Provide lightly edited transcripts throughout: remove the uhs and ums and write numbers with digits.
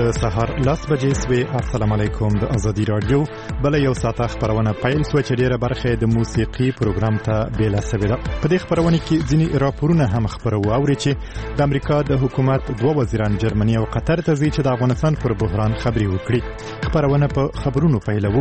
د سهار 10 بجې سوي. السلام علیکم. د ازادي رادیو بل یو ساعت خبرونه پیل سو چې ډیره برخه د موسیقي پروګرام ته بیل سوي ده. په دې خبرونه کې ځینی راپورونه هم خبرو اوري چې د امریکا د حکومت دوه وزیران جرمني او قطر ته ځي چې د افغانستان پر بحران خبري وکړي. خبرونه په خبرونو پیلوو.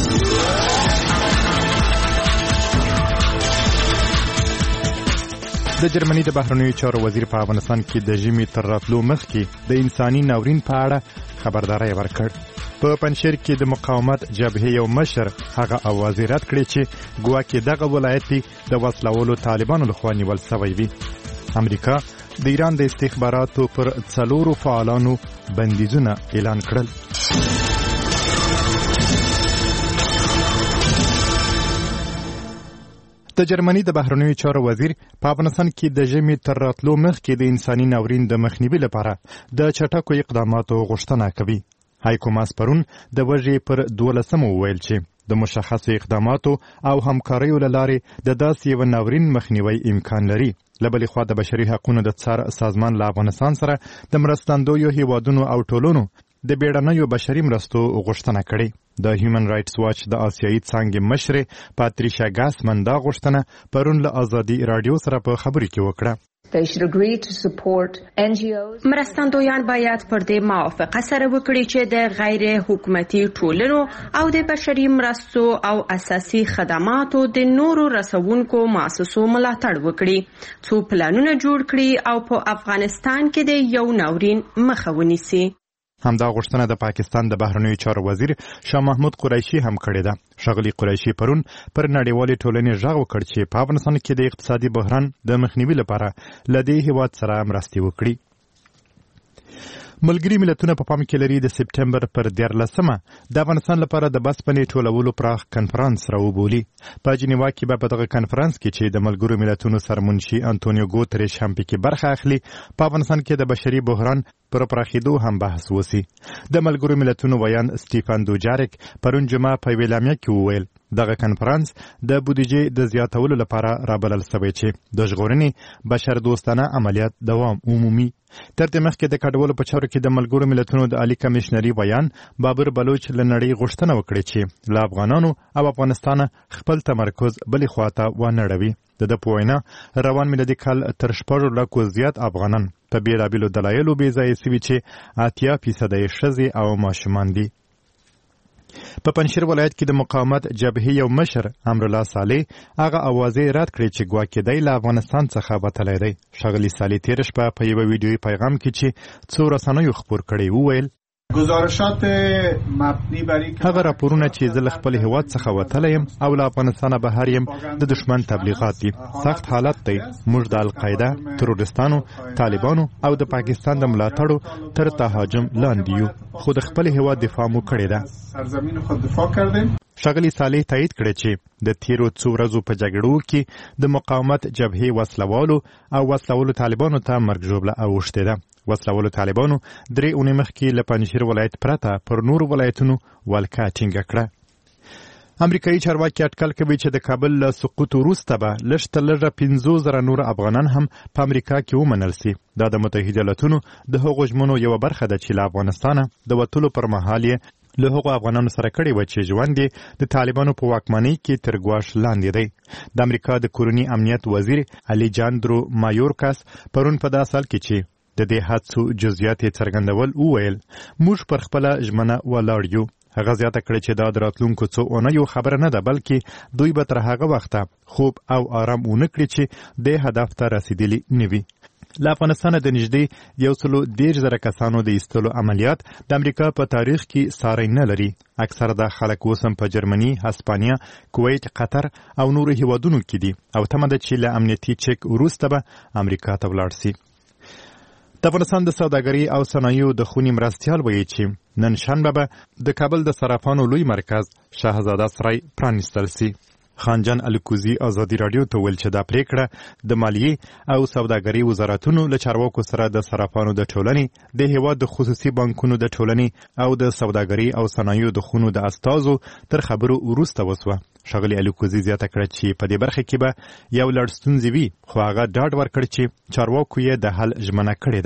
د جرمني د بهرنیو چارو وزیر په افغانستان کې د ژمي تر راتلو مخکې د انساني ناورین په اړه خبرداري ورکړ. په پنځیر کې د مقاومت جبهې یو مشر هغه اواز رد کړی چې ګواکې دغه ولایت د وسلوالو طالبانو لخوا نیول شوی وي. امریکا د ایران د استخباراتو پر 4 فعالانو بندیزونه اعلان کړل. د جرمني د بهرنیو چارو وزیر په افغانستان کې د ژمي تر راتلو مخکې د انساني ناورین د مخنیوي لپاره د چټکو اقداماتو غوښتنه کوي. هایکو ماس پرون د وژې پر 12 وویل چې د مشخصو اقداماتو او همکاریو له لارې د داسې یو ناورین مخنیوي امکان لري. له بلې خوا د بشري حقوقو د څار سازمان له افغانستان سره د مرستندویو هیوادونو او ټولنو د بیړنیو بشري مرستو غوښتنه کړې. د هیومن رائټس واچ د آسیایي څانګې مشر پاتریشا ګاسمن دا غوښتنه پرون له ازادي رادیو سره په خبرو کې وکړه. مرستندویان باید پر دې موافقه سره وکړي چې د غیر حکومتي ټولنو او د بشري مرستو او اساسي خدماتو د نورو رسونکو مؤسسو ملاتړ وکړي څو پلانونه جوړ کړي او په افغانستان کې د یو ناورین مخه ونیسي. همدا غوښتنه د پاکستان د بهرنیو چارو وزیر شاه محمود قریشي هم کړې ده. ښاغلي قریشي پرون پر نړیوالې ټولنې غږ وکړ چې په افغانستان کې د اقتصادي بحران د مخنیوي لپاره له دې هیواد سره مرستې وکړي. ملګري ملتونه په پام کې لري د سپټمبر پر 14مه د افغانستان لپاره د بسپنې ټولولو پراخ کنفرانس راوبولي. په جنیوا کې به په دغه کنفرانس کې چې د ملګرو ملتونو سرمنشي انټونیو ګوتریش هم پکې برخه اخلي په افغانستان کې د بشري بحران پر پراخېدو هم بحث وسی. د ملګرو ملتونو ویان سټیفن دوجارک پرون جمعه په ویلامیا کې وویل دغه کنفرانس د بودیجې د زیاتولو لپاره رابلل شوی چې د ژغورنې بشر دوستانه عملیات دوام عمومي. تر دې مخکې د کډوالو په چارو کې د ملګرو ملتونو د عالی کمشنري ویان بابر بلوچ له نړۍ غوښتنه وکړي چې له افغانانو او افغانستان خپل تمرکز بلې خواته ونړوي. د په وینا روان میلادي کال تر 4 لکو زیات افغانان په بیلابیلو دلایلو بې ځایه سوي چې 80% یې ښځې او ماشومان دي. په پنځیر ولایت کې د مقاومت جبهې یو مشر امرالله صالح هغه اوازې رد کړې چې ګواکې دی له افغانستان څخه وتلی دی. ښاغلي صالح تېره شپه په یوه ویډیویي پیغام کې چې څو رسنیو خپور کړی وویل هغه راپورونه چې زه له خپل هیواد څخه وتلی یم او له افغانستانه بهر یم د دشمن تبلیغات دي. سخت حالت دی. موږ د القاعده، تروریستانو، طالبانو او د پاکستان د ملاتړو تر تهاجم لاندې یو، خو د خپل هیواد دفاع مو کړې ده. ښاغلي صالح تایید کړی چې د تیرو څو ورځو په جګړو کې د مقاومت جبهې وسلوالو او وسلوالو طالبانو ته مرګ ژوبله اوښتې ده. وسلوالو طالبانو 3 اونۍ مخکې له پنځیر ولایت پرته پر نورو ولایتونو ولکه ټینګه کړه. امریکایي چارواکي اټکل کوي چې د کابل له سقوط وروسته به لږ تر لږه 50,000 نور افغانان هم په امریکا کې ومنل سي. دا د متحده ایالاتونو د هغو ژمنو یوه برخه ده چې له افغانستانه د وتلو پر مهال یې له هغو افغانانو سره کړی و چې ژوند یې د طالبانو په واکمنۍ کې تر ګواښ لاندې دی. د امریکا د کورني امنیت وزیر الیجاندرو مایورکاس پرون په داسې حال کې چې د دې حادثو جزئیات یې څرګندول وویل موږ پر خپله ژمنه ولاړ یو. هغه زیاته کړې چې دا د راتلونکو څو اونیو خبره نه ده بلکې دوی به تر هغه وخته خوب او آرام ونه کړي چې د هدف ته رسیدلی نه وي. له افغانستانه د نږدې 113,000 کسانو د ایستلو عملیات د امریکا په تاریخ کې ساری نه لري. اکثره د خلک اوس هم په جرمني، هسپانیا، کویت، قطر او نورو هیوادونو کې دي او تمه ده چې له امنیتي چک وروسته به امریکا ته ولاړ سي. د افغانستان د سوداګرۍ او صنایعو د خوني مرستیال وایي چې نن شنبه به د کابل د صرافانو لوی مرکز شاهزاده سرای پرانیستل سي. خانجان الکوزي ازادي رادیو ته ویل چې دا پریکړه د مالیې او سوداګرۍ وزارتونو له چارواکو سره د صرافانو د ټولنې، د هیواد د خصوصي بانکونو د ټولنې او د سوداګرۍ او صنایعو د خونو د استازو تر خبرو وروسته وسوه. ښاغلي الکوزي زیاته کړه چې په دې برخه کې به یو لړ ستونزې وي، خو هغه ډاډ ورکړ چې چارواکو یې د حل ژمنه کړې ده.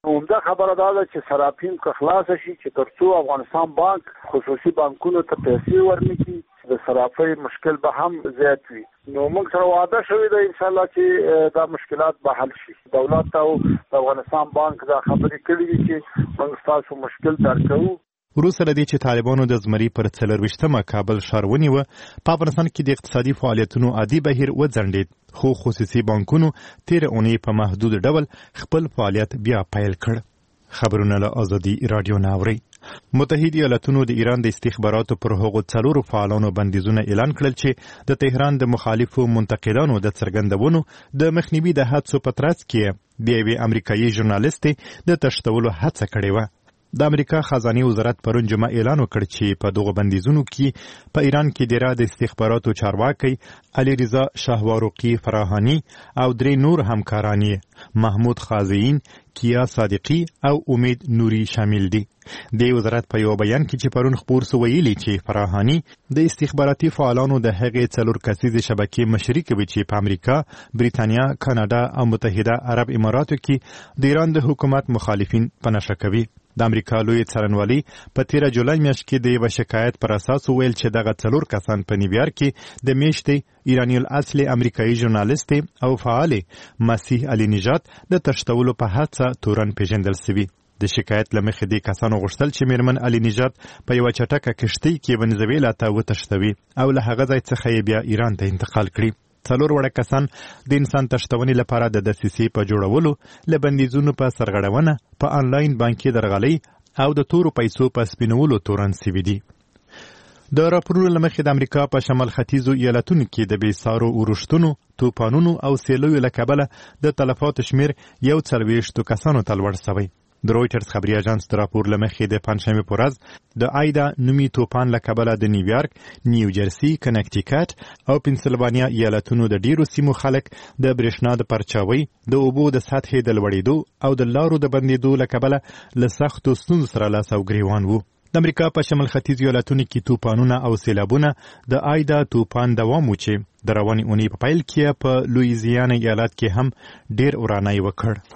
عمده خبره ده چې صرافین که خلاص شي چې ترڅو افغانستان بانک خصوصي بانکونو ته پیسې ورنکړي د صرافۍ مشکل به هم زیات وي. نو موږ سره وعده شوې ده ان شاء الله چې دا مشکلات به حل شي. دولت او د افغانستان بانک دا خبرې کړې دي چې موږ تاسو مشکل درکوو. وروسته له دې چې طالبانو د زمري پر 24مه کابل ښار ونیوه، په افغانستان کې د اقتصادي فعالیتونو عادي بهیر وځنډېد، خو خصوصي بانکونو تېره اونۍ په محدود ډول خپل فعالیت بیا پیل کړ. خبرونه له ازادي راډیو نه اورئ. متحده ایالاتونو د ایران د استخباراتو پر هغو 4 فعالانو بندیزونه اعلان کړل چې د تهران د مخالفو منتقدانو د څرګندونو د مخنیوي د هڅو په ترڅ کې د یوې امریکایي ژورنالیستې د تښتولو هڅه کړې وه. د امریکا خزانه وزارت پرون جمعه اعلان وکړ چې په دغه بندیزونو کې په ایران کې د د استخباراتو چارواکي علي رضا شاهواروقي فراهانی او 3 نور همکاران محمود خازئین، کیا صادقی او امید نوري شامل دي. د وزارت په یو بیان کې چې پرون خبر سو ویلي چې فراهانی د استخباراتي فعالانو د هغې 4 کسیزې شبکې مشري کوي چې په امریکا، بریتانیا، کاناډا او متحده عرب اماراتو کې د ایران د حکومت مخالفین په نښه کوي. د امریکا لوی څارنوالي په 13 جولای میاشت کې د یو شکایت پر اساس ویل چې دغه 4 کسان په نیویارک کې د میاشتې ایرانی الاصل امریکایي ژورنالیست او فعال مسیح علی نژاد د تښتولو په هڅه تورن پیژندل شوی. د شکایت لمخې د کسانو غوښتل چې میرمن علی نژاد په یو چټکه کشتۍ کې ونیزویلا ته وتښتوي او له هغه ځای څخه بیا ایران ته انتقال کړي. 4 وړه کسان د انسان تښتونې لپاره د دسیسې په جوړولو، له بندیزونو په سرغړونه، په انلاین بانکي درغلۍ او د تورو پیسو په سپینولو تورن سوي دي. د راپورونو له مخې د امریکا په شمال ختیځو ایالتونو کې د بېسارو اورښتونو، طوفانونو او سیلویو له کبله د تلفاتو شمېر 40 کسانو ته لوړ شوی. د رویټرز خبري اژانس د راپور له مخې د پنجشنبې په ورځ د آیدا نومي طوفان له کبله د نیویارک، نیوجرسي، کنیکټیکټ او پنسلوانیا ایالتونو د ډیرو سیمو خلک د برېښنا د پرچاوۍ، د اوبو د سطحې د لوړېدو او د لارو د بندېدو له کبله له سختو ستونزو سره لاس او ګریوان وو. د امریکا په شمال ختیځ ایالتونو کې طوفانونه او سیلابونه د آیدا طوفان دوام و چې د روانې اونۍ په پیل کې په لویزیانا ایالت کې هم ډیر ورانای وکړ.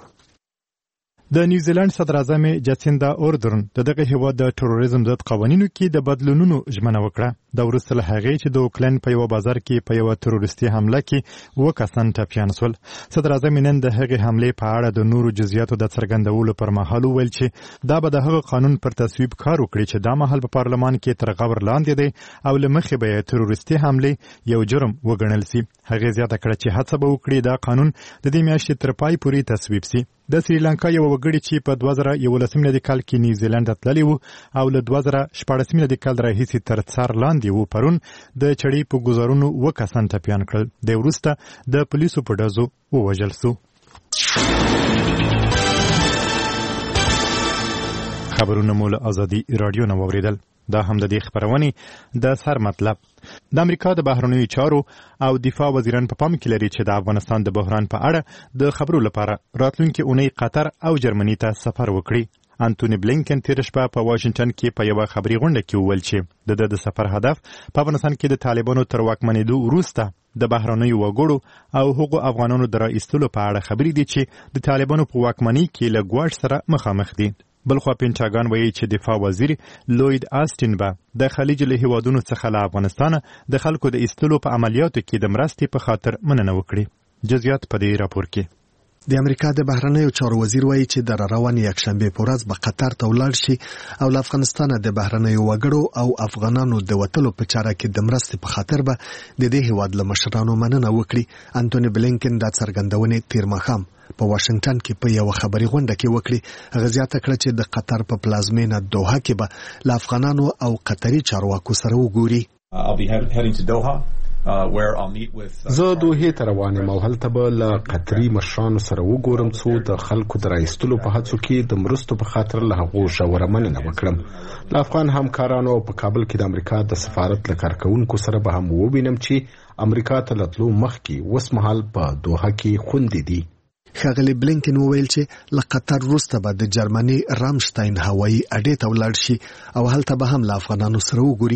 د نیوزیلند صدر اعظم جاسیندا اردرن دغه هیواد د تروریزم ضد قوانینو کې د بدلونونو ژمنه وکړه. د وروسته له هغې چې د اوکلند په یو بازار کې په یو تروریستي حمله کې 2 کسان ټپیان شول. صدر اعظم نن د هغې حملې په اړه د نورو جزئیاتو د څرګندولو پر مهال وویل چې دا به د هغه قانون پر تصویب کار وکړي چې دا مهال په پارلمان کې تر غور لاندې دی او له مخې به تروریستي حملې یو جرم وګڼل شي. هغې زیاته کړه چې هڅه به وکړي دا قانون د دې میاشتې تر پای پورې تصویب شي. د سریلانکا یو وګړي چې په 2011 میلادي کال کې نیوزیلند تللی وو او له 2014 میلادي کال راهیسې تر څار لاندې وو، پرون د چړې په گزارونو 2 کسان ټپیان کړل. د وروسته د پولیسو په ډزو ووژل شو. خبرونه مو له ازادي راډیو نه واوریدل. دا هم د دې خبرونې د سر مطلب. د امریکا د بهرنیو چارو او دفاع وزیران په پام کې لري چې د افغانستان د بحران په اړه د خبرو لپاره راتلونکي اونۍ قطر او جرمني ته سفر وکړي. انټونی بلینکن تیر شپه په واشنگټن کې په یو خبري غونډه کې وویل چې د سفر هدف په افغانستان کې د طالبانو تر واکمنېدو وروسته د بهرنیو وګړو او هغو افغانانو د راایستلو په اړه خبرې دي چې د طالبانو په واکمنۍ کې له ګواښ سره مخامخ دي. بلخوا پینټاګان وایي چې دفاع وزیر لوید آستین به د خلیج له هیوادونو څخه له افغانستانه د خلکو د ایستلو په عملیاتو کې د مرستې په خاطر مننه وکړي. جزئیات په دې راپور کې. د امریکا د بهرنیو چارو وزیر وایي چې د روانې یکشنبه په ورځ به قطر ته ولاړ شي او له افغانستانه د بهرنیو وګړو او افغانانو د وتلو په چاره کې د مرستې په خاطر به د دې هیواد له مشرانو مننه وکړي. انټونی بلینکن دا څرګندونې تیر ماښام په واشنگټن کې په یو خبري غونډه کې وکړي. هغه زیاته کړه چې د قطر په پلازمینه دوحه کې به له افغانانو او قطري چارواکو سره وګوري. زه دوحې ته روان یم او هلته به له قطري مشرانو سره وګورم څو د خلکو د راایستلو په هڅو کې د مرستو په خاطر له هغو ژوره مننه وکړم. له افغان همکارانو په کابل کې د امریکا د سفارت له کارکوونکو سره به هم ووینم چې امریکا ته له تلو مخکې اوس مهال په دوحه کې خوندې دي. ښاغلي بلینکن وویل چې له قطر وروسته به د جرمني رامشتاین هوایي اډې ته ولاړ شي او هلته به هم له افغانانو سره وګوري.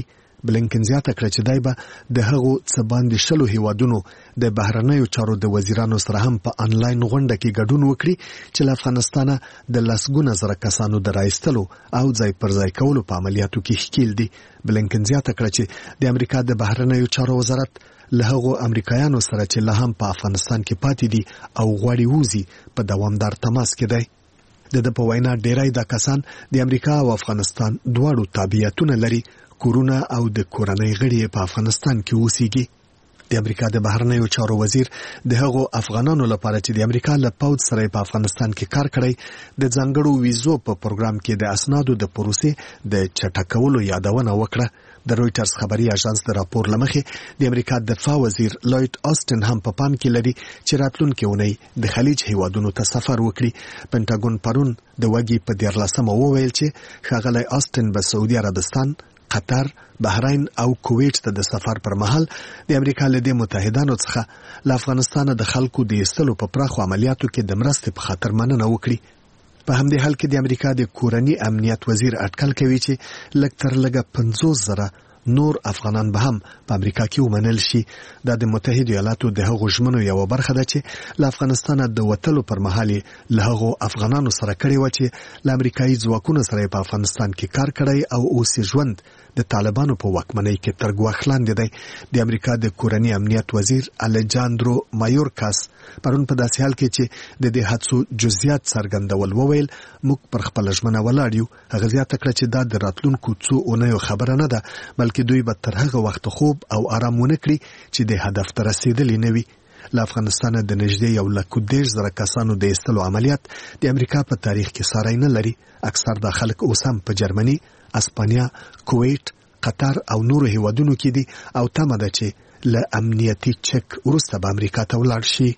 بلینکن زیاته کړه چې دای به د هغو څه باندې 100 هیوادونو د بهرنیو چارو د وزیرانو سره هم په انلاین غونډه کې ګډون وکړي چې له افغانستانه د لسګونه زره کسانو د راایستلو او ځای پر ځای کولو په عملیاتو کې ښکیل دي. بلینکن زیاته کړه چې د امریکا د بهرنیو چارو وزارت له هغو امریکایانو سره چې لا هم په افغانستان کې پاتې دي او غواړي ووځي په دوامدار تماس کې دی. د په وینا ډیری دا کسان د امریکا او افغانستان دواړو تابعیتونه لري، کورونه او د کورنۍ غړي په افغانستان کې اوسېږي. د امریکا د بهرنیو چارو وزیر د هغو افغانانو لپاره چې د امریکا له پوځ سره په افغانستان کې کار کړی د ځانګړو ویزو په پروګرام کې د اسنادو د پروسې د چټکولو یادونه وکړه. د رويټرز خبري اژانس د راپور لمخې د امریکا دفاع وزیر لوید آستن هم په پام کې لري چې راتلونکي اونۍ د خلیج هیوادونو ته سفر وکړي. پنټاګون پرون د وګي په 14 وویل چې ښاغلی آستن به سعودي عربستان، قطر، بحرین او کویت ته د سفر پر مهال د امریکا له دې متحدانو څخه له افغانستان د خلکو د ایستلو په پراخو عملیاتو کې د مرستې په خاطر مننه وکړي. په همدې حال کې د امریکا د کورنی امنیت وزیر اټکل کوي چې لږ تر لږه 50,000 نور افغانان به هم په امریکا کې ومنل شي. دا د متحده ایالاتو د هغو ژمنو یو برخه ده چې له افغانستان د وتلو پر مهال له هغو افغانانو سره کړي و چې له امریکایي ځواکونو سره په افغانستان کې کار کړی او اوس ژوند د طالبانو په واکمنۍ کې تر ګواښ لاندې دی. د امریکا د کورنی امنیت وزیر الیجاندرو مایورکاس پرون په داسې حال کې چې د دې حادثو جزئیات څرګندول وویل موږ پر خپل ژمنه ولاړ یو. هغه زیاته کړه چې دا د راتلونکو څو اونیو خبره نه ده، بلکې دوی به تر هغه وخت خوب او آرام ونه کړي چې د هدف ته رسیدلی نه وي. له افغانستان د نږدې 1,10,000 کسانو د ایستلو عملیات د امریکا په تاریخ کې ساری نه لري. اکثر دا خلک اوس هم په جرمني، اسپانیا، کویت، قطر او نورو هیوادونو کې دي او تمه ده چې له امنیتي چک وروسته به امریکا ته ولاړ شي.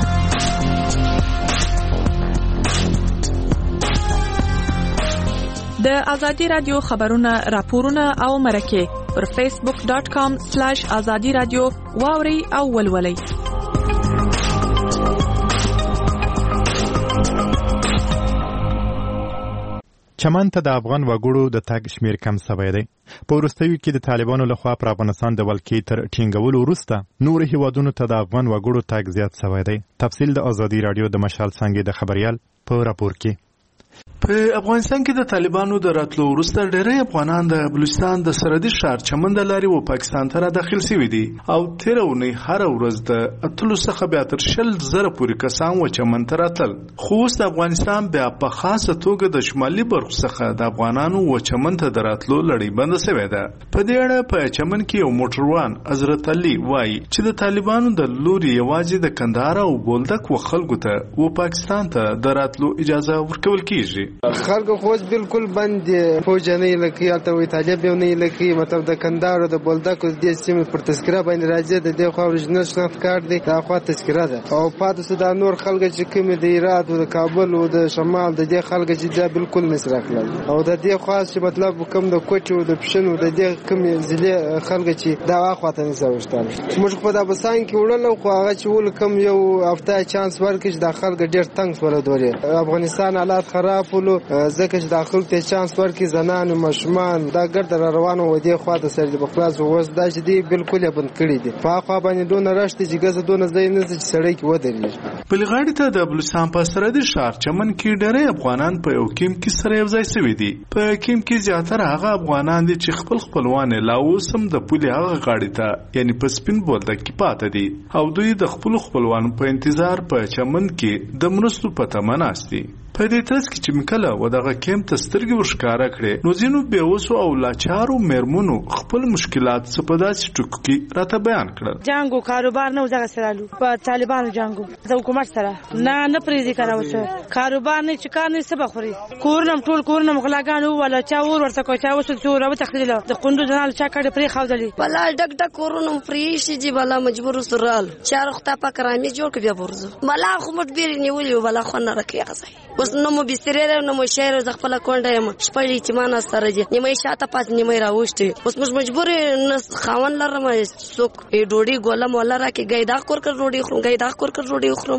د ازادي رادیو خبرونه، راپورونه او مرکه پر facebook.com/azadi radio واوري او ولولي. چمن ته د افغان وګړو د تګ شمیر کم شوی دی. په وروستیو کې د طالبانو لخوا پر افغانستان د ولکې تر ټینګولو وروسته نور هیوادونو ته د افغان وګړو تګ زیات شوی دی. تفصیل د ازادي رادیو د مشال څنګه د خبريال په راپور کې. په افغانستان کې د طالبانو د راتلو وروسته ډېری افغانان د بلوچستان د سرحدي ښار چمن د لارې و پاکستان ته داخل شوي دي او تیر اونۍ هر ورځ د اتلو څخه بیا تر 100,000 پورې کسان و چمن ته راتلل. خو اوس د افغانستان بیا په خاصه توګه د شمالي برخو څخه د افغانانو و چمن ته د راتلو لړۍ بنده شوې ده. په دې اړه په چمن کې یو موټروان حضرت علي وایي چې د طالبانو د لوري یوازې د کندهار او بولدک و خلکو ته و پاکستان ته د راتلو اجازه ورکول کیږي. خلک خو بالکل بند دي، فوج نه لکه یالته وي طالب نه لکه مطلب د کندهار او د بولدک د سیمې پر تذکره باندې راځي. د دې خو ورجنل شناخت کارت دی، دا خو تذکره ده او پاتې سودا نور خلک چې کوم د هرات او د کابل او د شمال د دې خلک چې دا بالکل نس راکړل او د دې خاص چې مطلب کوم د کوټ او د پښنو د دې کوم ضلع خلک چې دا واخواته نه سوشتل. موږ په دا بسان کې وړل خو هغه چې ول کوم یو هفته چانس ورکړي د خلک ډېر تنګ سول دوري. افغانستان حالات خراب ولو ځکه چې داخل ته چانس ورکړي زنان او ماشومان دا ګرد روانو و دي خواته سره د بخلاص ووس دا چې دی بالکل بند کړی دي. په خوا باندې دون راشته چې ګزه دون ځای نه چې سړی کې ودرېږي. بلغاړي ته د بلوچستان په سرحدي ښار چمن کې ډېری افغانان په یو کیم کې سره یو ځای شوي دي. په کیم کې زیاتره هغه افغانان دي چې خپل خپلوان لا اوس هم د پولې هغه غاړې ته یعنی په سپین بولدک کې پاتې دي او دوی د خپل خپلوانو په انتظار په چمن کې د مرستو په تمه ناست دي. په دې ترڅ کې چې مکله و دغه کیم ته سترګې ورښکاره کړې نو ځینو بېوسو او لاچارو میرمنو خپل مشکلات څه په داسې ټکو کې راته بیان کړل. جنګ او کاروبار نه دغه سره په طالبانو جنګ د حکومت سره نه پریږدي کنه اوس کاروبار نه چې کار نه سبا خوري کورنم ټول کورنم غلاګانو ولا چا ور ورته کو چا وسو څو راو تخلیل د قندوز نه چا کړي پرې خاودلی بلا ډک ډک کورنم پرې شي جی بلا مجبور سرال چار خطا پکرامي جوړ کې بیا ورزو بلا خو مت بیر نیولې بلا خو نه راکې غځي اوس نو مو بسترې نو مو شهر ز خپل کونډه یم شپږ اعتماد سره دي نیمه شاته پات نیمه راوښتي اوس موږ مجبور نه خاون لرم څوک ډوډۍ ګوله مولا راکې ګیدا کور کړ ډوډۍ خورم ګیدا کور کړ ډوډۍ خورم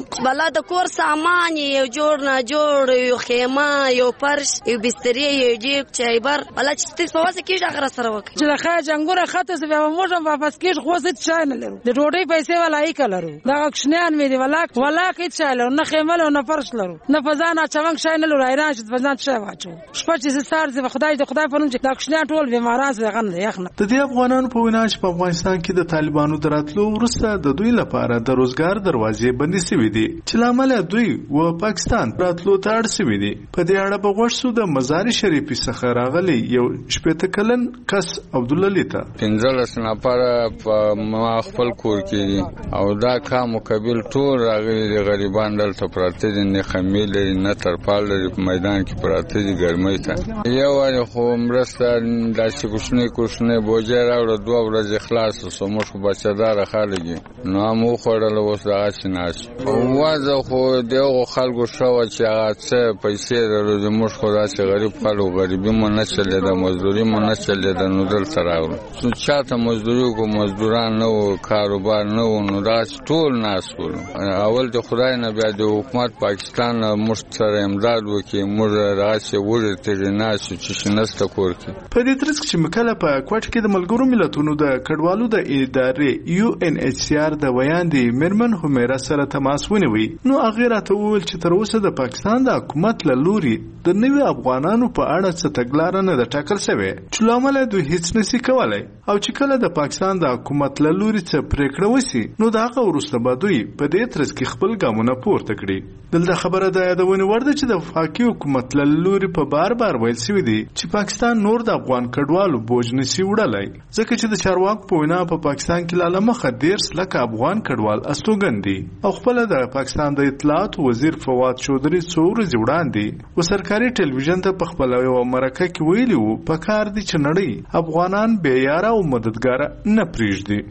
بلا د کور سامان یو جوړ نه جوړ یو خیمه یو فرش یو بسترې یو جیب چایبر بلا چې په واسه کې ځخره سره وکړي چې لخوا جنګونه خاطه سه بیا موږ واپس کېږ خو څه چای نه لرو د ډوډۍ پیسې ولای کلرو دا کښنیان مې دی ولا کې چای لرو نه خیمه لرو نه فرش لرو نه فزانه چونګ شای نه لرو ایران چې فزان چای واچو شپه چې سار زه خدای د خدای په نوم چې دا کښنیان ټول بیماران سره غنډه یخنه د دې افغانانو په وینا چې په افغانستان کې د طالبانو دراتلو وروسته د دوی لپاره د روزګار دروازې بندې شوې دي چې لامل دوی و پاکستان راتلو ته اړ شوي دي. په دې اړه به غوښ سو د مزار شریفي څخه راغلی یو شپېته کلن کس عبدالله ته 15 نفره په ما خپل کور کې او دا کار مقابل ټول راغلي دي غریبان دلته پراته دي نه خمیل نه ترپال لري په میدان کې پراته دي ګرمۍ ته یو وایي خو مرسته داسې کوښنې بوجه راوړه 2 ورځې خلاص سو موږ بچدار خلک نو مو خوړل اوس دا شناش وازه خو دغه خلکو شو چې هغه څه پیسې درلودي موږ خو داسې غریب خلکو غریبي مو نه چلېده مزدوري مو نه چلېده نو دلته راغلو چاته مزدوري کو مزدوران نه وو کاروبار نه وو نو داسې ټول ناست وو اول د خدای نه بیا د حکومت پاکستان موږ سره امداد وکړي موږ داسې وړې ترې ناست چې شنسته کور کې په دې ترڅ کې مکله په کوټ کې د ملګرو ملتونو د کډوالو د ادارې UNHCR د ویاندې مرمن همیرا سره تماس ونیوي نو هغه راته وویل چې تر اوسه د پاکستان د حکومت له لوري د نوي افغانانو په اړه څه تګلاره نه ده ټاکل شوې چې لامل دوی هیڅ نشي کولای او چې کله د پاکستان د حکومت له لوري څه پریکړه وسی نو دا هغه وروسته به دوی په دې ترڅ کې خپل ګامونه پورته کړي. دلته خبره ده یادونه ورده چې د وفاقي حکومت له لوري په بار ویل شوی دی چې پاکستان نور د افغان کډوالو بوج نشي وړلای ځکه چې د چارواکو په وینا په پاکستان کې لاله مخه 13 لکه افغان کډوال استوګن دي او خپل د پاکستان د اطلاعات وزیر فواد چودري څو ورځې وړاندې و سرکاري ټلویزیون ته په خپل یو مرکه کې ویلي وو په کار دي چې نړۍ افغانان بې یاره او مددګار نه پریږدي.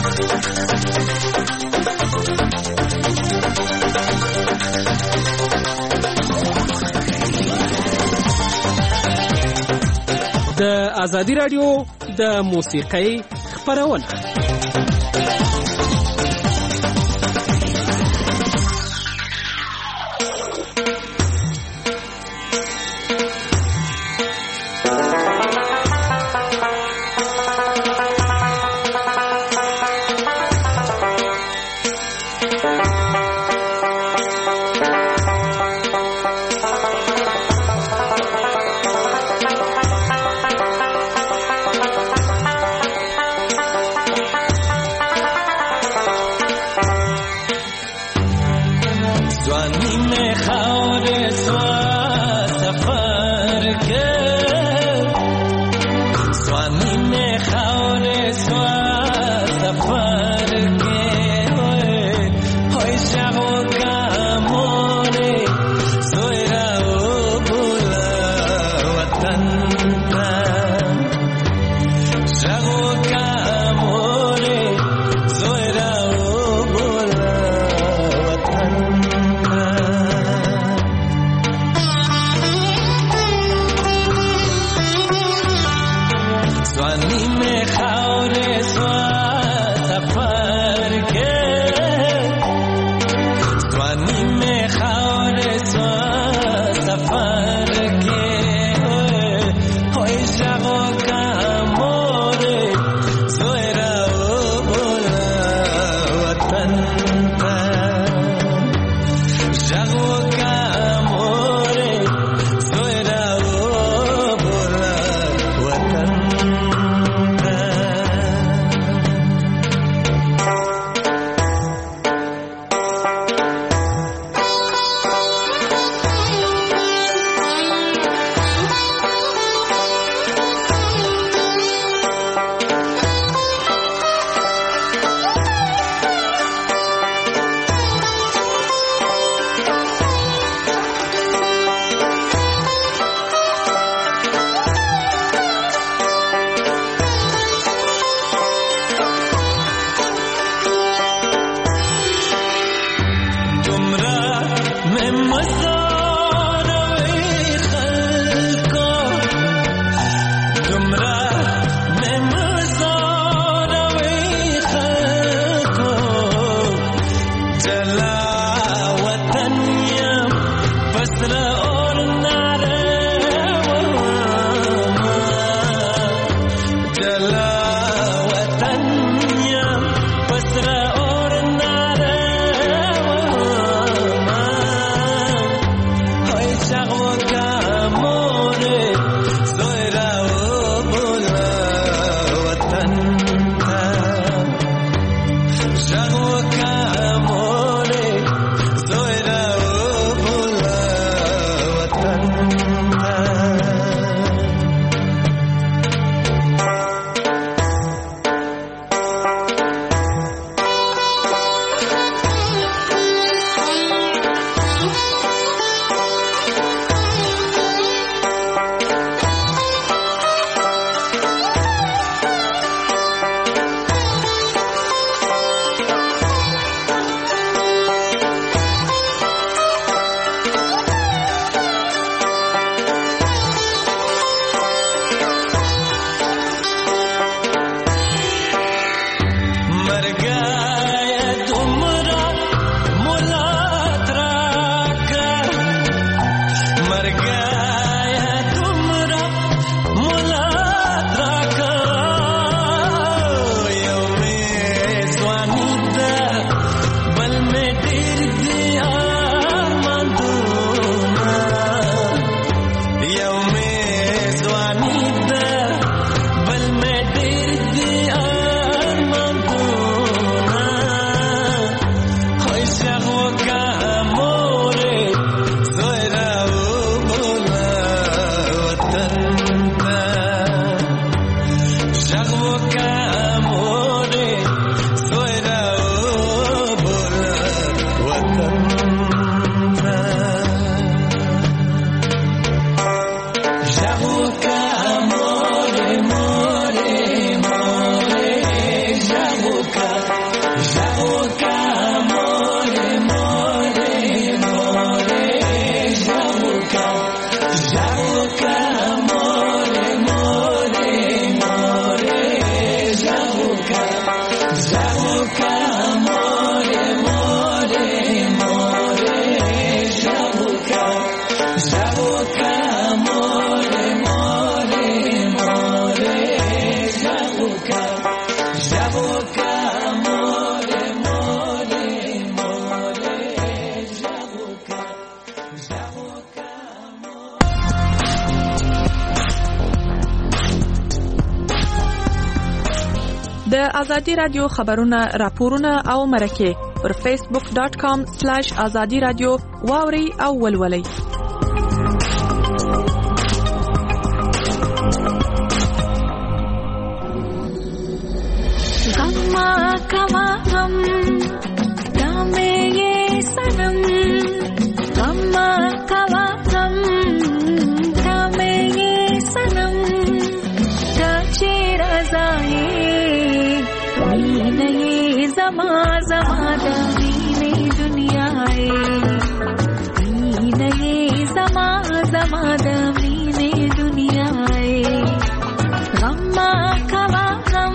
د ازادي رادیو د موسیقۍ خپرونه د ازادي رادیو خبرونه راپورونه او مرکه پر facebook.com/azadi radio واوري او ولولي. गम्मा कमा हम गामे ये सनम गम्मा कमा हम गामे ये सनम काचे रज़ाए नहीं ज़मा ज़मा दीने दुनियाए नहीं ज़मा ज़मा दीने दुनियाए गम्मा कमा हम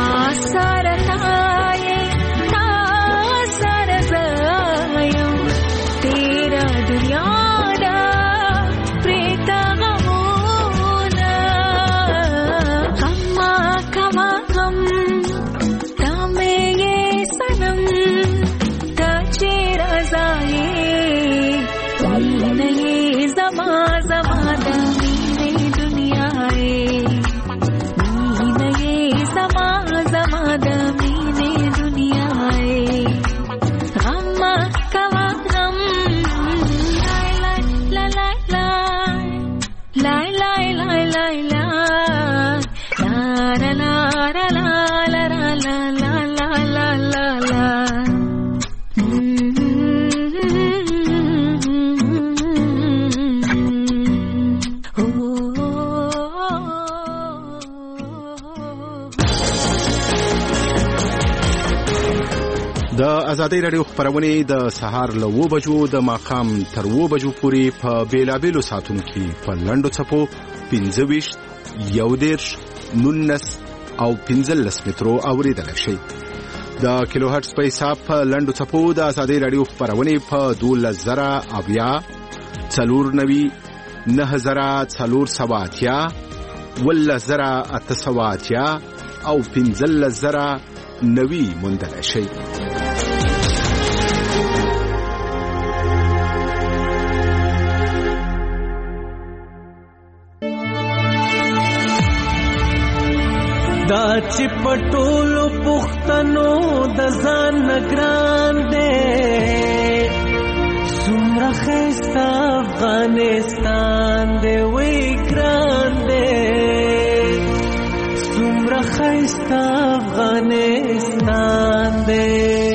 सरताए ता सरजायम तेरा दुनियादा प्रेता गमोना कम्मा कमा हम तामे ये सनम ताचे रजाए नहीं जमा जमा दमीने दुनियाए नहीं जमा जमा दमीने दुनियाए गम्मा कमा गम ला ला ला ला ला ला ला ला ला ला ला ला ला ला ला ला ला ला د ازادي رادیو خبرونه د سهار له 2 بجو د ماقام تر 2 بجو پورې په بیلابیلو ساعتونو کې په لنډو چپو 25 19 او 15 مترو اوریدل شي. د کیلو هرتز په حساب په لنډو چپو د ازادي رادیو خبرونه په 12000 اویا 490 9470 10870 او 15090 موندل شي. دا چې پټولو پښتنو د ځان نگران دے سمره خستا افغانستان دے وی ګران دے سمره خستا افغانستان دے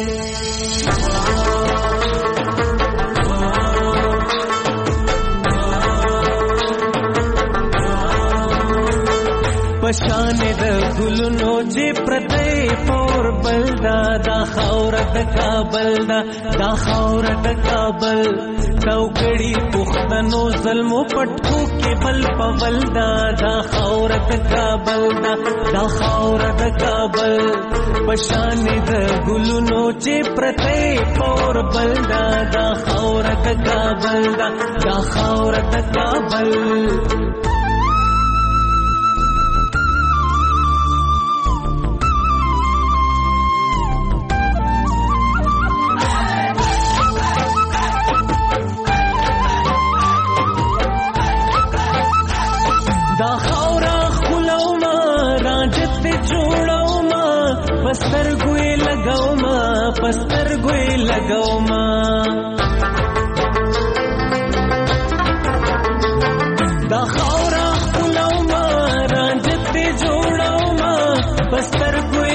پشان د ګلونو چې پرته پور بلدا دا خاور د کابل دا خاور د کابل توګړي پښتنو ظلم پټکو کې بل پولدا دا خاور د کابل دا خاور د کابل پشان د ګلونو چې پرته پور بلدا دا خاور د کابل دا خاور د کابل پستر ګوي لګاو ما دا خاورا خپلو ما رانجت دې جوړاو ما پستر ګوي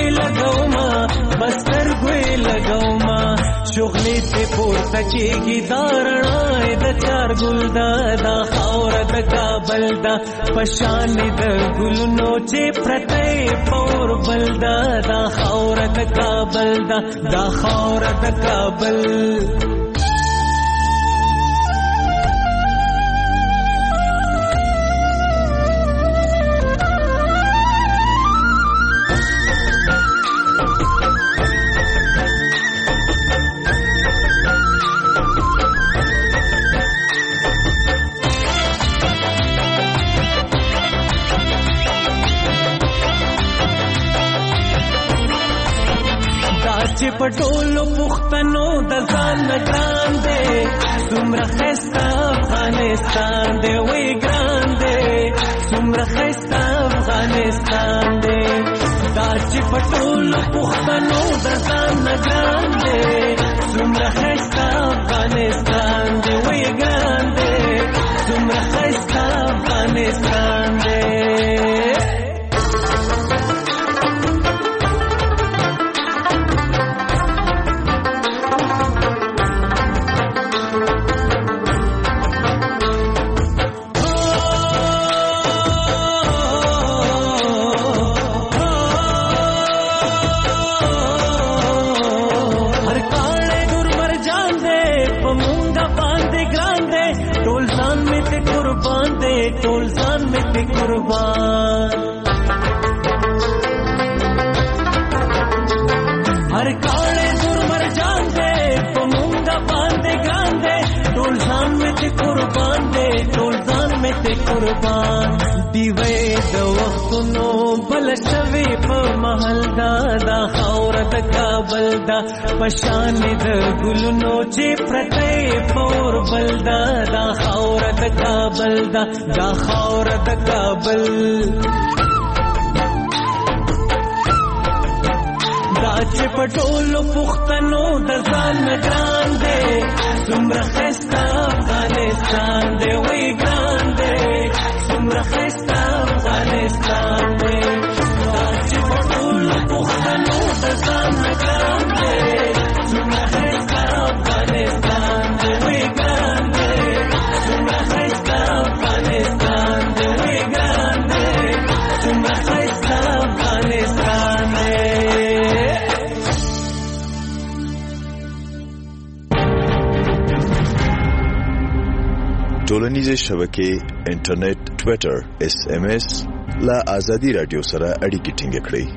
لګاو ما شغلې ته پورته کېږي دارنا د چار ګل دا خاور د کابل دا پشان د ګلونو چې پرته پور بلدا دا خاور د کابل دا خاور د کابل چې پټولو پښتنو د ځان نگران دے سمره خستا افغانستان دے وی ګران دے سمره خستا افغانستان دے دا چې پټولو پښتنو د ځان نگران دے سمره خستا افغانستان دے وی ګران دے سمره خستا افغانستان دے کاړې زور مرجان دې په مونږه باندې ګران دې ټول ځان مې ته قربان دې ټول ځان مې ته قربان دی وې د وختونو بل شوي په محل دا خاور د کابل دا پشان د ګلونو چې پرتې پور بل دا خاور د کابل دا خاور د کابل دا چې پټولو پښتنو د ځان ګران دې څومره خسته افغانستان دې وې ګران دې څومره خسته افغانستان دې دا چې پټولو پښتنو د ځان ګران دې څومره خسته افغانستان دې وې ګران دې څومره خسته افغانستان دې وې ګران دې څومره خسته افغانستان دې ټولنیزې شبکې انټرنیټ ټویټر SMS لا آزادي رادیو سره اړیکې ټینګ کړئ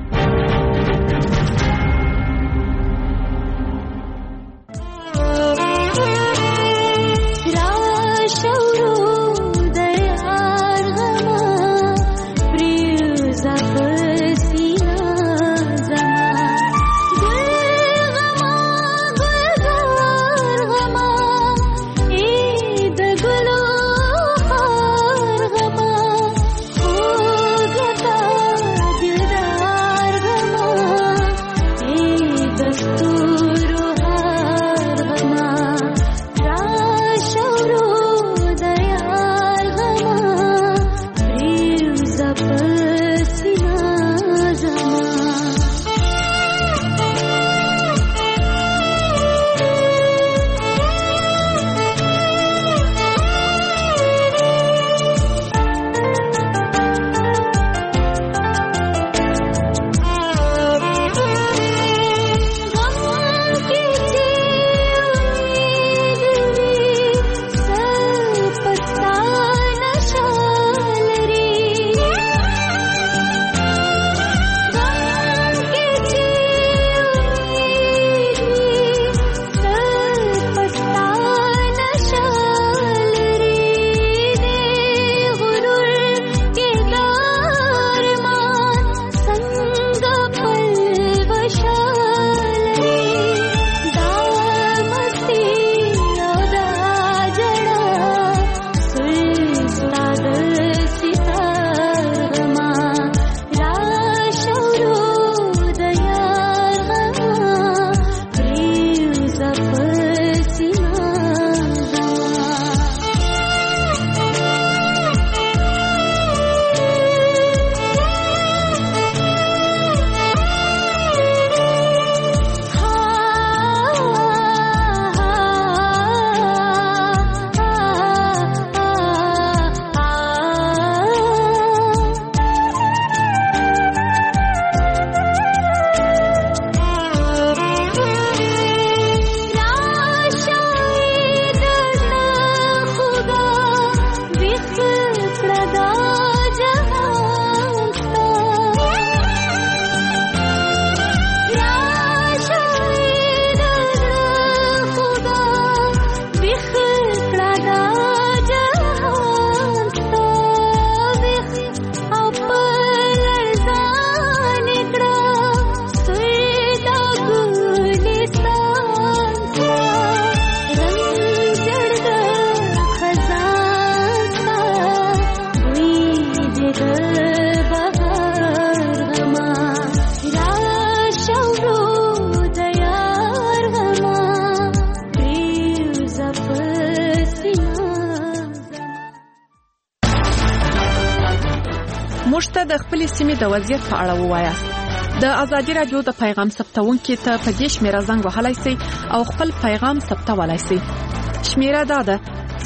موږ ته د خپل سیمې د وضعیت په اړه ووایاست. د آزادي رادیو د پیغام ثبتونکو ته په دې شمیره زنګ وهلای شئ او خپل پیغام ثبتولای شئ. شمیره دا ده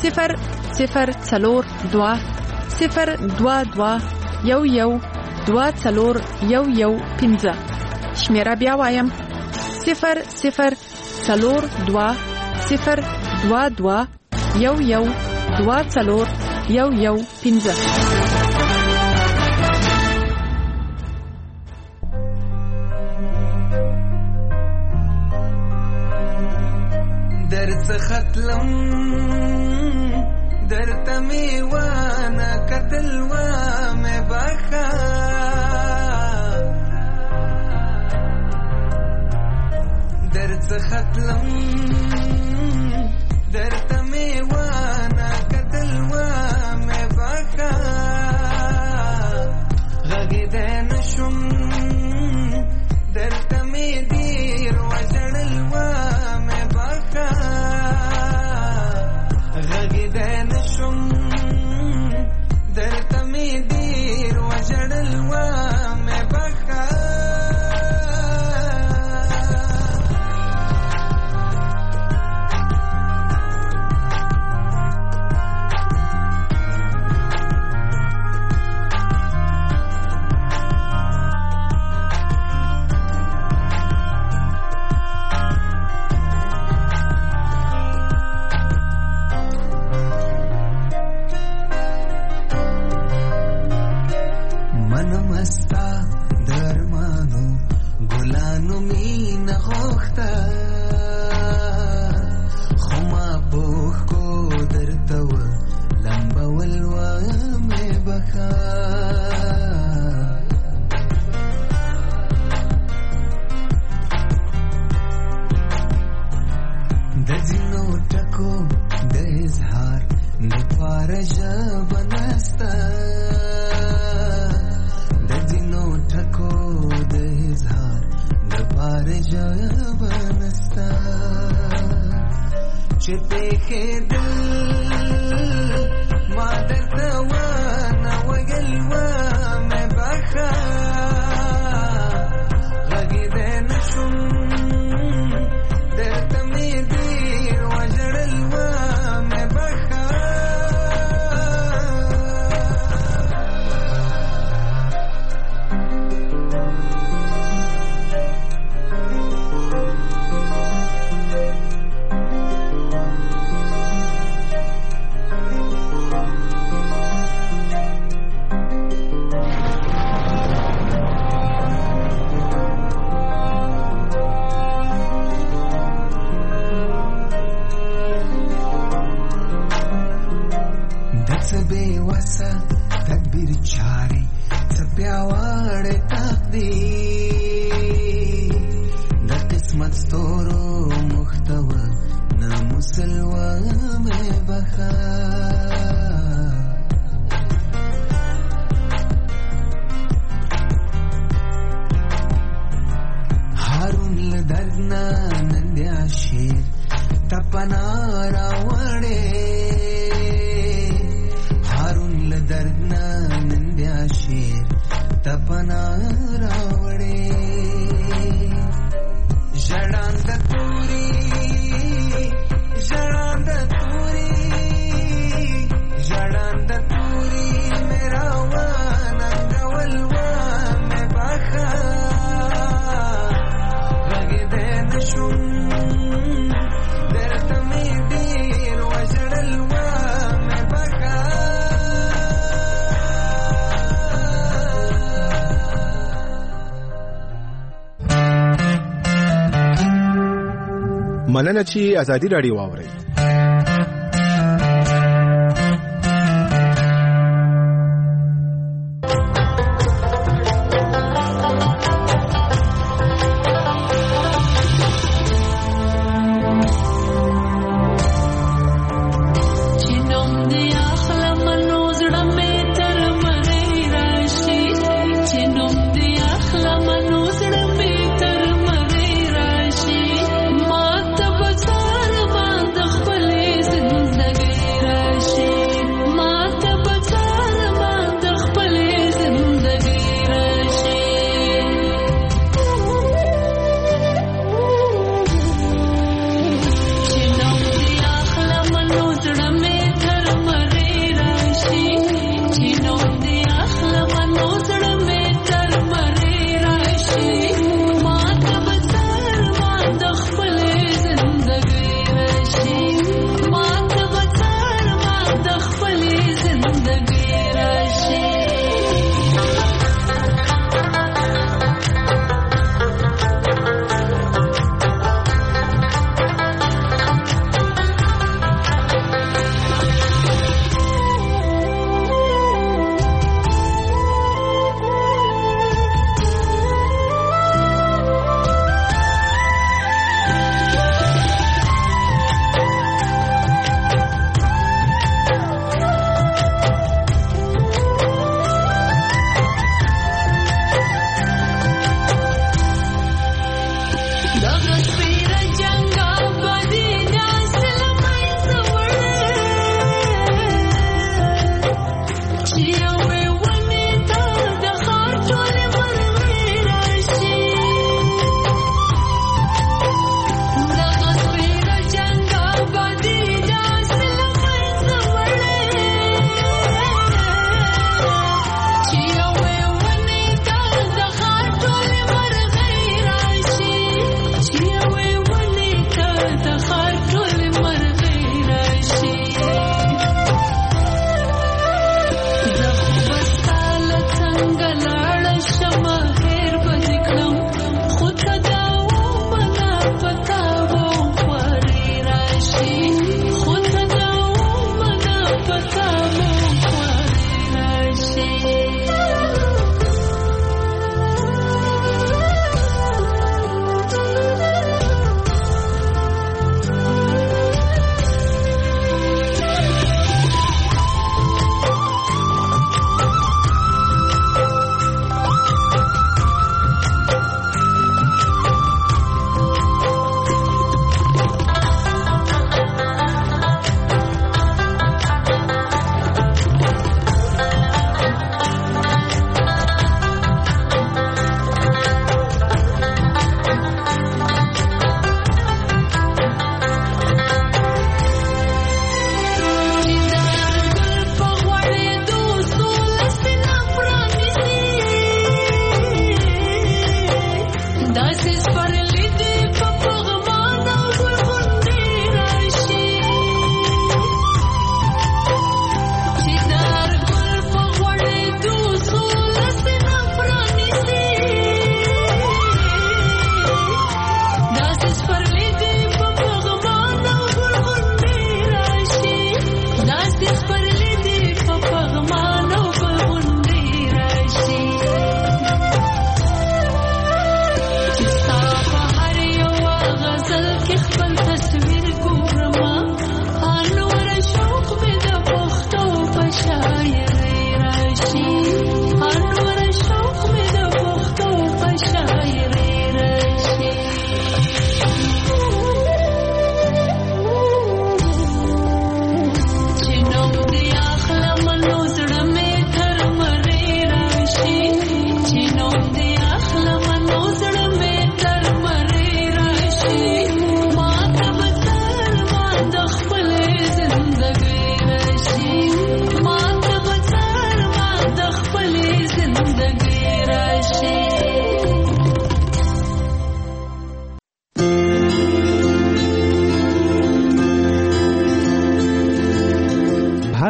00422112215. شمیره بیا وایم 00422112215. درڅخه تلم درته مې ونه کتل ومې بخه درڅخه تلم درته مې ونه کتل ومې بخه غږېدی نشم درته مې ډېر وژړل ومې بخه غږېدی نشم درته مې ډېر وژړل ومې بخه مننه چې ازادي راډیو واورئ. The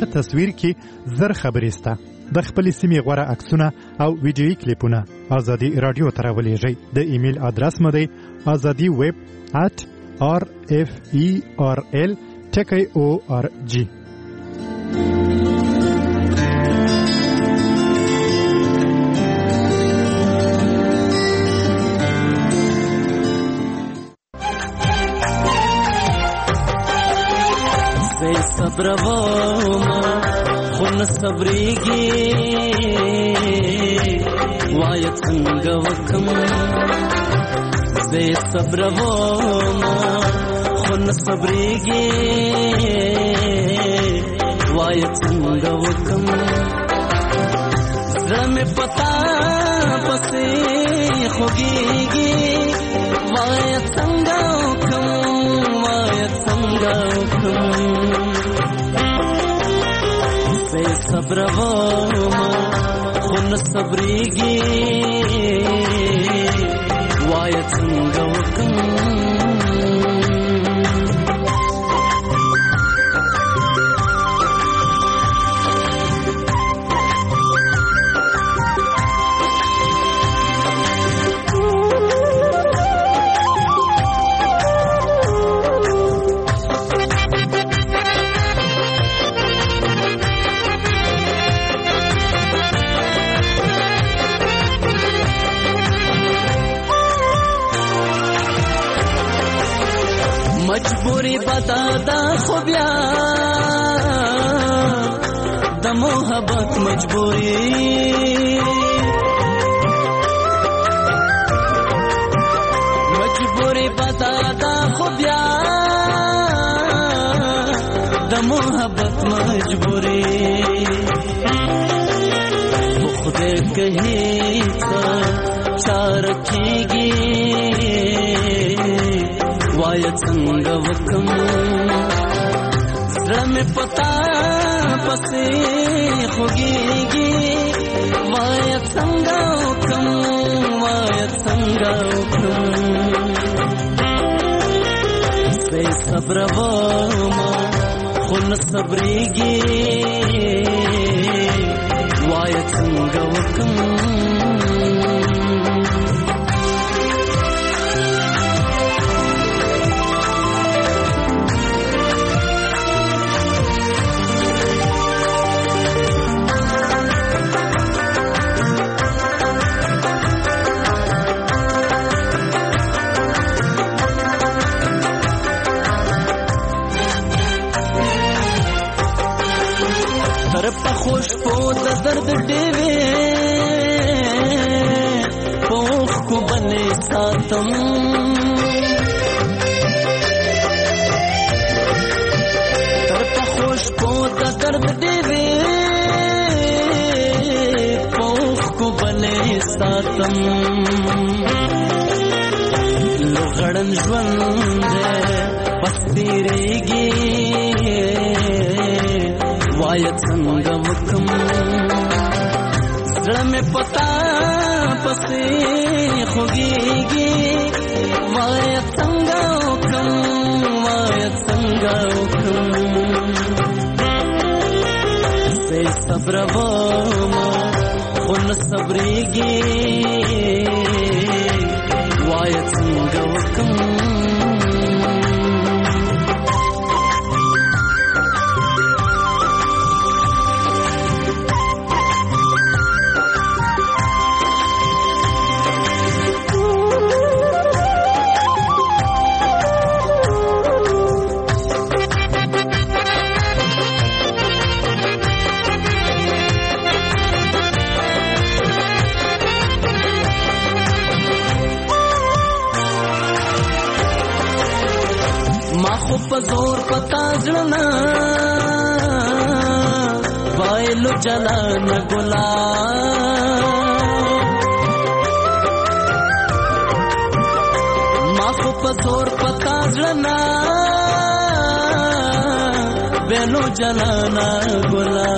هر تصویر کې زر خبرې سته. د خپل سیمې غوړه عکسونه او ویډیویي کلیپونه ازادي رادیو ته راولېږئ. د ایمیل ادرس مو دی azadi@referl.org. صبروما خون صبرېږي وایه څنګه وکم زه صبروما خون صبرېږي وایه څنګه وکم زړه مې پتا پسې خوږېږي وایه څنګه وکم وایه څنګه وکم صبروما خون صبرېږي وایه څنګه وکم مجبوری بدادا خو بیا د محبت مجبوری مجبوری بدادا خو بیا د محبت مجبوری خدای کہی چار کیږي وایه څنګه وکم زړه مې پتا پسې خوږېږي وایه څنګه وکم وایه څنګه وکم زه صبروما خو نه صبرېږي وایه څنګه وکم خوشبو د درد ډېوې پوخ کو بلې ساتم تر په خوشبو د درد ډېوې پوخ کو بلې ساتم لوغړن ژوند بس تیریږي وایه څنګه وکم زړه مې پتا پسې خوږېږي وایه څنګه وکم وایه څنګه وکم زه صبروما خو نه صبرېږي وایه څنګه وکم په زور پتا ځړنا وایلو جلان ګلا ما خو په زور پتا ځړنا وایلو جلان ګلا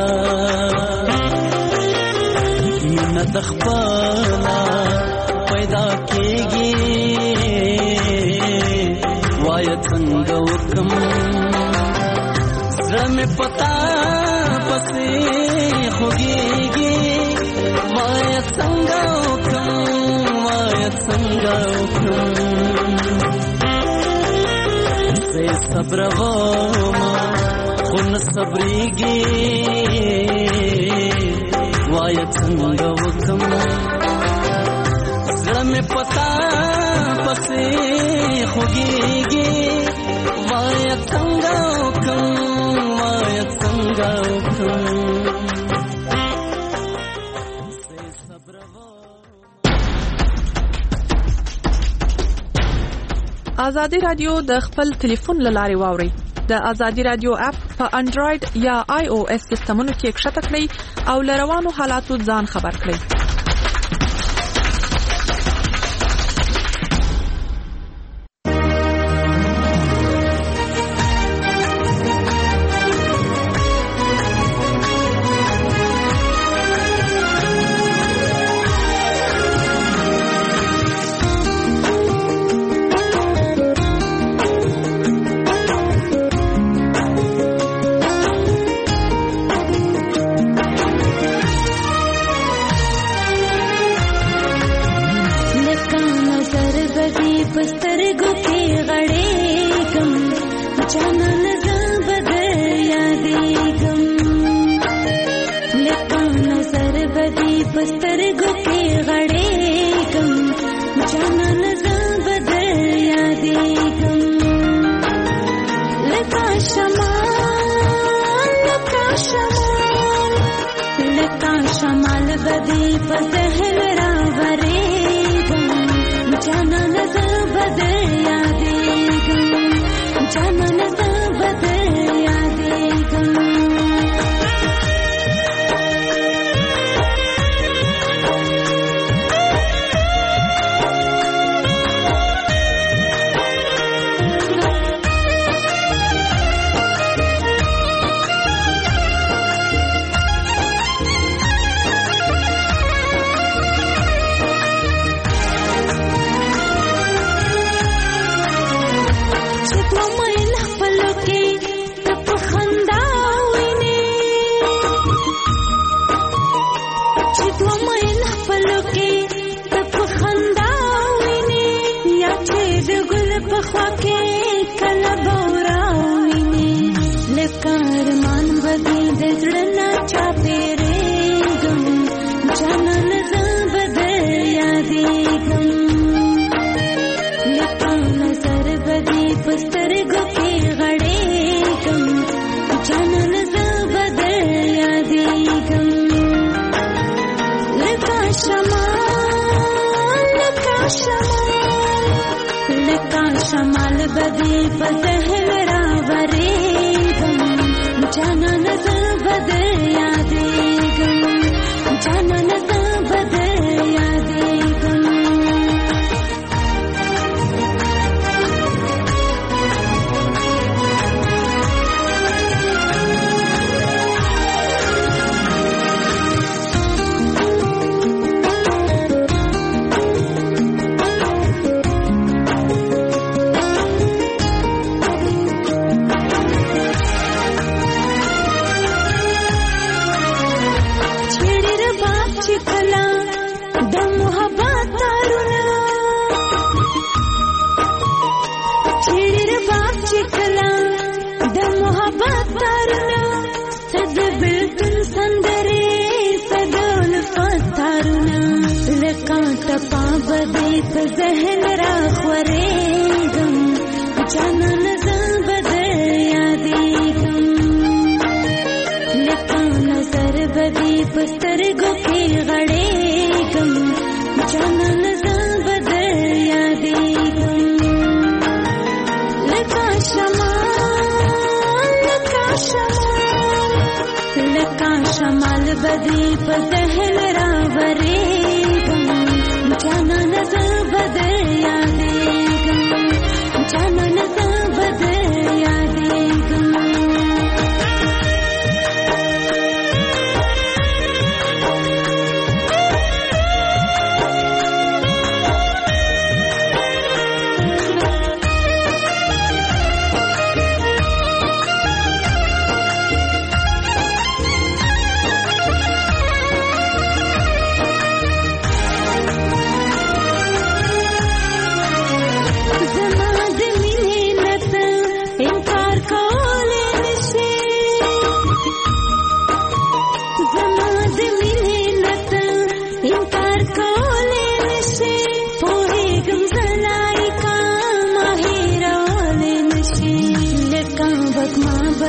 مینه تخپلا پیدا کیږي وایه څنګه وکم زړه مې پتا پسې خوږېږي وایه څنګه وکړم وایه څنګه وکړم زه صبروم خو نه صبرېږي وایه څنګه وکړم زړه مې پتا پسې خوږېږي وایه څنګه وکړم وایه څنګه وکړم. ازادي رادیو د خپل ټلیفون لارې واوري. د ازادي رادیو اپ په انډراید یا آی او اس سیستمونو کې ښکته کړئ او له روانو حالاتو ځان خبر کړئ.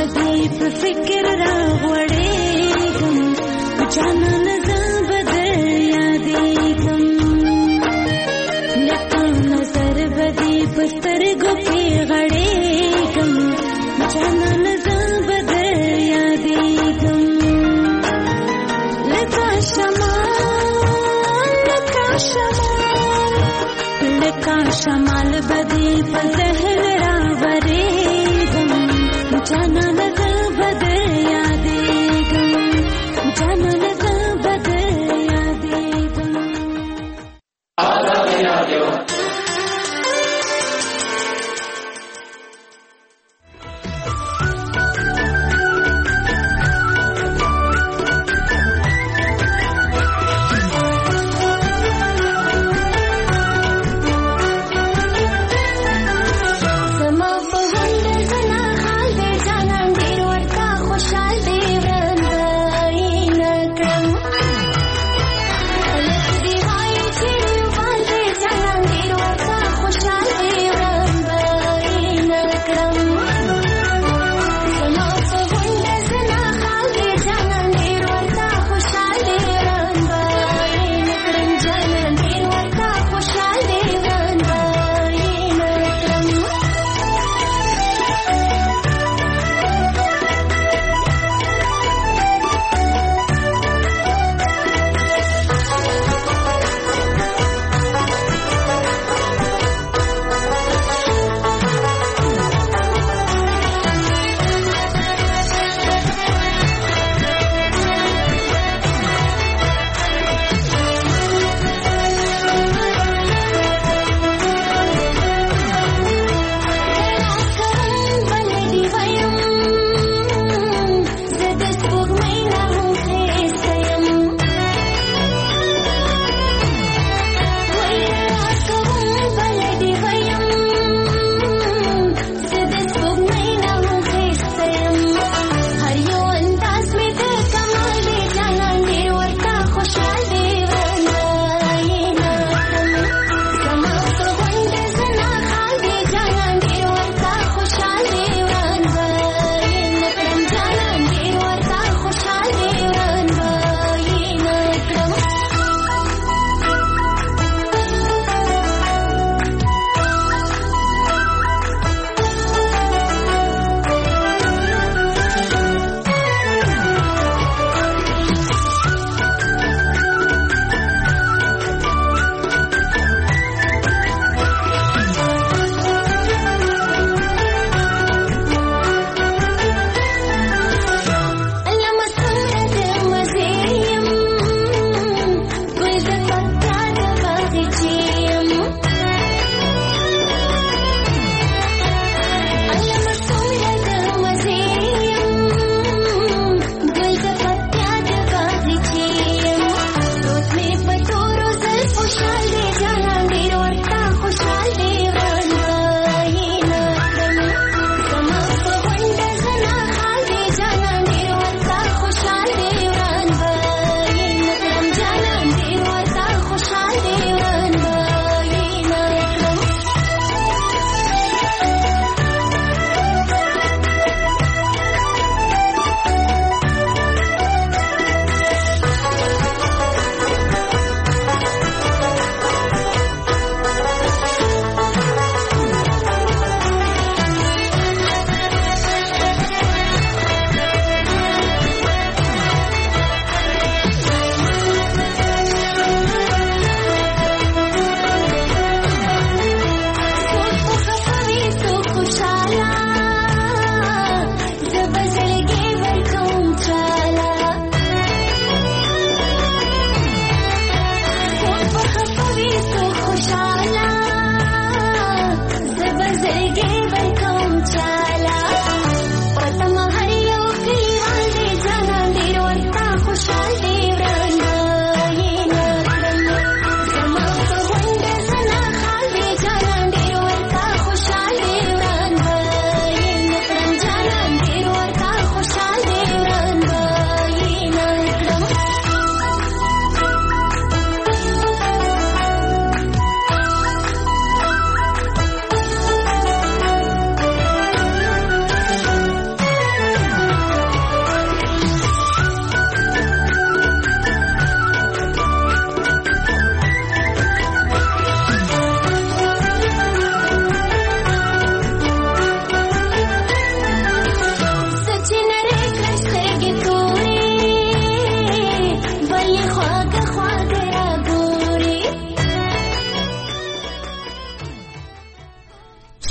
بدی په فکر راغړېږم جانا نظر بدل یادېږم لکه نظر بدی په سترګو کې غړېږم جانا نظر بدل یادېږم لکه شمال بدی په